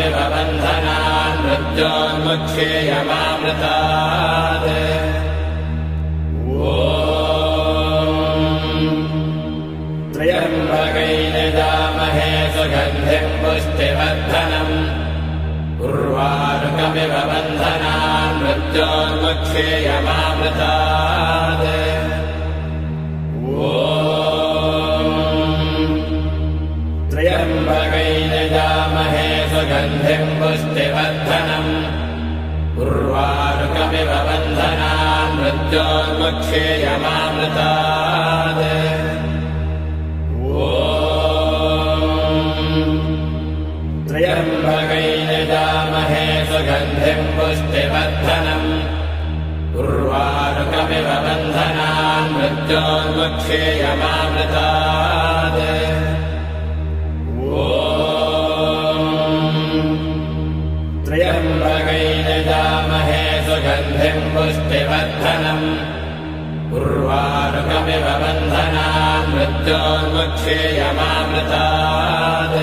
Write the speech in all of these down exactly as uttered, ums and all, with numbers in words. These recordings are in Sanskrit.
उर्वारुकमिव बन्धनान् मृत्योन्मुक्षेयमामृतात् त्र्यम्बकैर्यजामहे सुगन्धिं पुष्टिवर्धनम् उर्वारुकमिव बन्धनान् मृत्योन्मुक्षेयमामृतात् त्र्यम्बकैर्यजामहे सुगन्धिं पुष्टिवर्धनम् उर्वारुकमिव बन्धनान् मृत्योन्मुक्षेयमामृतात् त्र्यम्बकैर्यजामहे सुगन्धिं पुष्टिवर्धनम् उर्वारुकमिव बन्धनान् मृत्योन्मुक्षेयमामृतात् त्र्यम्बकैर्यजामहे सुगन्धिं पुष्टिवर्धनम् उर्वारुकमिव बन्धनान् मृत्योन्मुक्षेयमामृतात्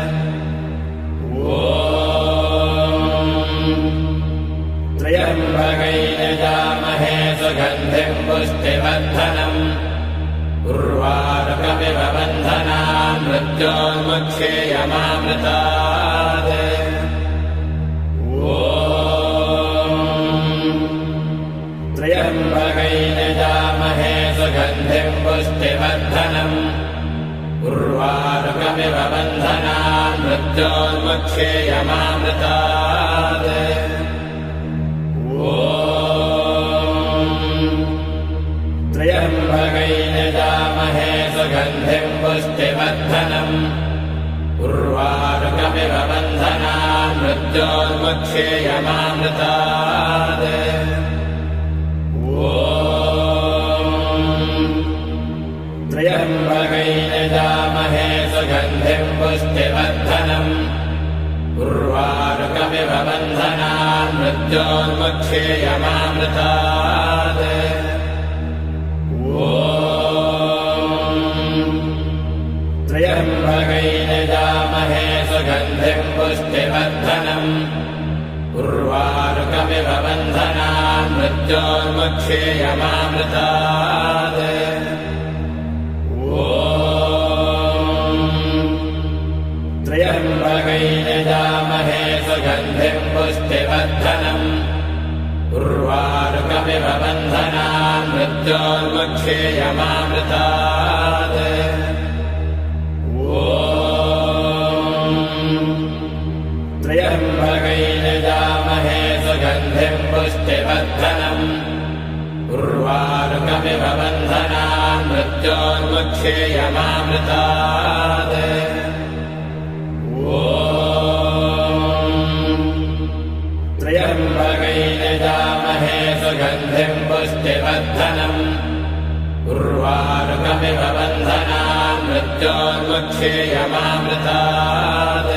त्र्यम्बकैर्यजामहे सुगन्धिं पुष्टिवर्धनम् उर्वारुकमिव बन्धनान् मृत्योन्मुक्षेयमामृतात् त्र्यम्बकैर्यजामहे सुगन्धिं पुष्टिवर्धनम् उर्वारुकमिव बन्धनान् मृत्योन्मुक्षेयमामृतात् त्र्यम्बकैर्यजामहे सुगन्धिं पुष्टिवर्धनम् उर्वारुकमिव बन्धनान् मृत्योन्मुक्षेयमामृतात् त्र्यम्बकैर्यजामहे सुगन्धिं पुष्टिवर्धनम् उर्वारुकमिव बन्धनान् मृत्योन्मुक्षेयमामृतात् त्र्यम्बकैर्यजामहे सुगन्धिं पुष्टिवर्धनम् उर्वारुकमिव बन्धनान् मृत्योन्मुक्षेयमामृतात् त्र्यम्बकैर्यजामहे सुगन्धिं पुष्टिवर्धनम् उर्वारुकमिव बन्धनान् मृत्योन्मुक्षेयमामृतात् त्र्यम्बकैर्यजामहे सुगन्धिं पुष्टिवर्धनम् उर्वारुकमिव बन्धनान् मृत्योन्मुक्षेयमामृतात् त्र्यम्बकैर्यजामहे सुगन्धिं पुष्टिवर्धनम् उर्वारुकमिव बन्धनान् मृत्योन्मुक्षेयमामृतात्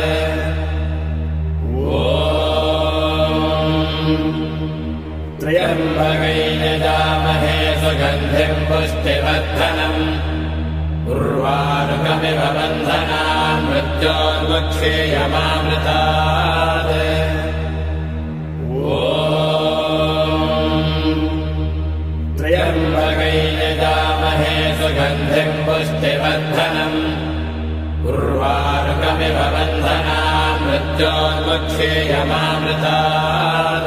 त्र्यम्बकैर्यजामहे सुगन्धिं पुष्टिवर्धनम् उर्वारुकमिव बन्धनान् मृत्योन्मुक्षेयमामृतात् त्र्यम्बकैर्यजामहे सुगन्धिं पुष्टिवर्धनम् उर्वारुकमिव बन्धनान् मृत्योन्मुक्षेयमामृतात्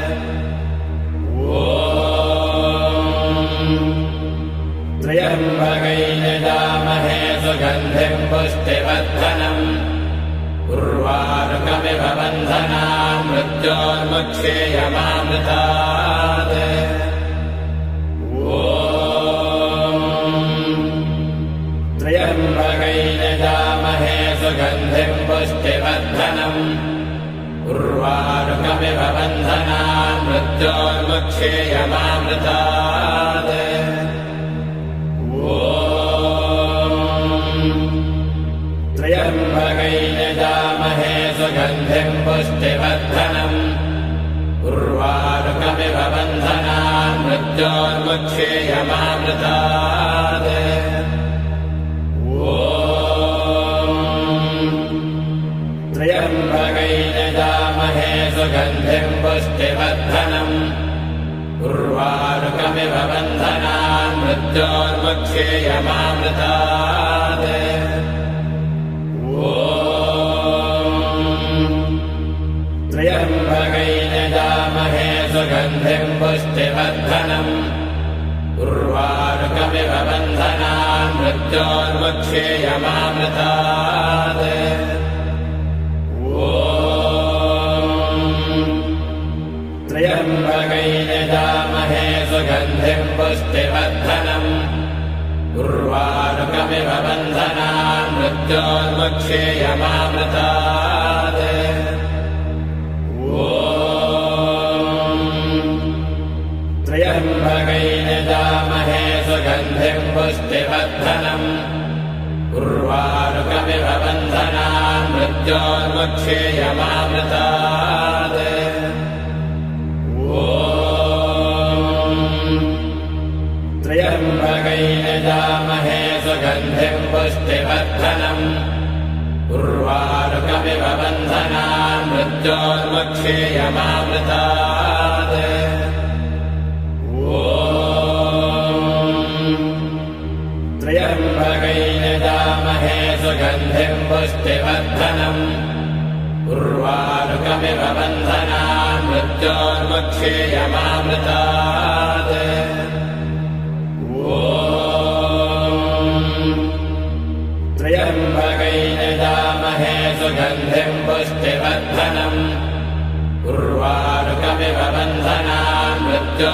त्र्यम्बकैर्यजामहे सुगन्धिं पुष्टिवर्धनम् उर्वारुकमिव बन्धनान् मृत्योन्मुक्षेयमामृतात् त्र्यम्बकैर्यजामहे सुगन्धिं पुष्टिवर्धनम् उर्वारुकमिव बन्धनान् मृत्योन्मुक्षेयमामृतात् त्र्यम्बकैर्यजामहे सुगन्धिं पुष्टिवर्धनम् उर्वारुकमिव बन्धनान् मृत्योन्मुक्षेयमामृतात् त्र्यम्बकैर्यजामहे सुगन्धिम् पुष्टिवर्धनम् उर्वारुकमिव बन्धनान् मृत्योर्मुक्षेयमामृतात् त्र्यम्बकैर्यजामहे सुगन्धिम् पुष्टिवर्धनम् उर्वारुकमिव बन्धनान् मृत्योर्मुक्षेयमामृतात् त्र्यम्बकैर्यजामहे सुगन्धिम् पुष्टिवर्धनम् उर्वारुकमिव बन्धनान् मृत्योर्मुक्षेयमामृतात् त्र्यम्बकैर्यजामहे सुगन्धिम् पुष्टिवर्धनम् उर्वारुकमिव बन्धनान् मृत्योर्मुक्षेयमामृतात् त्र्यम्बकैर्यजामहे सुगन्धिम् पुष्टिवर्धनम् उर्वारुकमिव बन्धनान् मृत्योर्मुक्षेयमामृतात् त्र्यम्बकैर्यजामहे सुगन्धिम् पुष्टिवर्धनम् उर्वारुकमिव बन्धनान् मृत्योर्मुक्षेयमामृतात् त्र्यम्बकैर्यजामहे सुगन्धिम् पुष्टिवर्धनम् उर्वारुकमिव बन्धनान्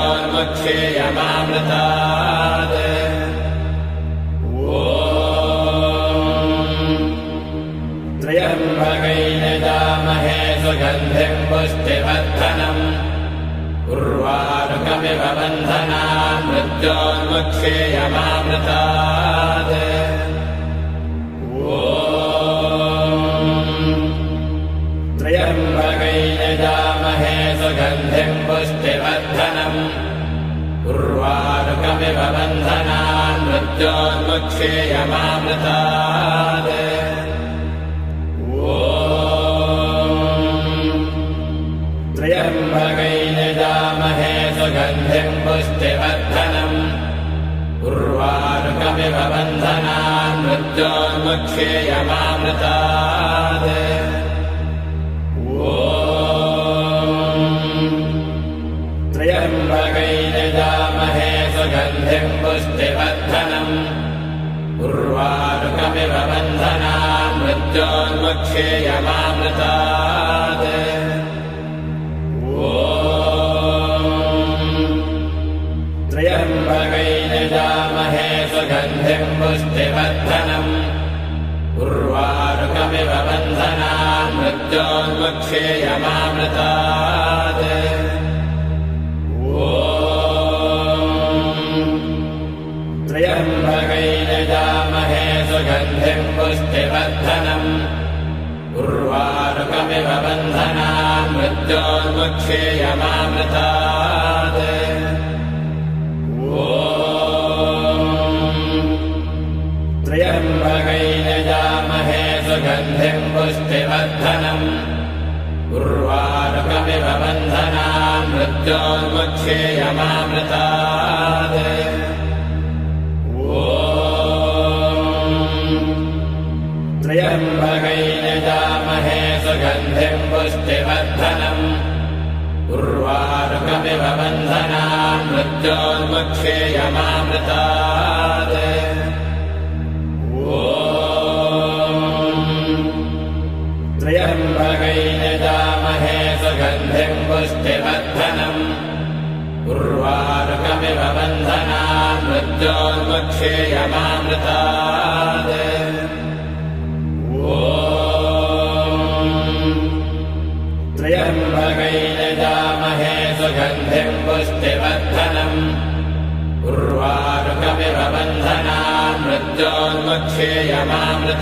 मृत्योर्मुक्षेयमामृतात् त्र्यम्बकैर्यजामहे सुगन्धिम् पुष्टिवर्धनम् उर्वारुकमिव बन्धनान् मृत्योर्मुक्षेयमामृतात् त्र्यम्बकैर्यजामहे सुगन्धिम् पुष्टिवर्धनम् उर्वारुकमिव बन्धनान् मृत्योर्मुक्षेयमामृतात् त्र्यम्बकैर्यजामहे सुगन्धिम् पुष्टिवर्धनम् उर्वारुकमिव बन्धनान् मृत्योर्मुक्षेयमामृतात् त्र्यम्बकैर्यजामहे सुगन्धिम् पुष्टिवर्धनम् उर्वारुकमिव बन्धनान् मृत्योर्मुक्षेयमामृतात् त्र्यम्बकैर्यजामहे सुगन्धिम् पुष्टिवर्धनम् उर्वारुकमिव बन्धनान् मृत्योर्मुक्षेयमामृतात् त्र्यम्बकैर्यजामहे सुगन्धिम् पुष्टिवर्धनम् उर्वारुकमिव बन्धनान् मृत्योर्मुक्षेयमामृतात् त्र्यम्बकैर्यजामहे सुगन्धिम् पुष्टिवर्धनम् उर्वारुकमिव बन्धनान् मृत्योर्मुक्षेयमामृतात् त्र्यम्बकैर्यजामहे सुगन्धिम् पुष्टिवर्धनम् उर्वारुकमिव बन्धनान् मृत्योर्मुक्षेयमामृतात् त्र्यम्बकैर्यजामहे सुगन्धिम् पुष्टिवर्धनम् उर्वारुकमिव बन्धनान् मृत्योर्मुक्षेयमामृतात् त्र्यम्बकैर्यजामहे सुगन्धिम् पुष्टिवर्धनम् उर्वारुकमिव बन्धनान् मृत्योर्मुक्षेयमामृतात्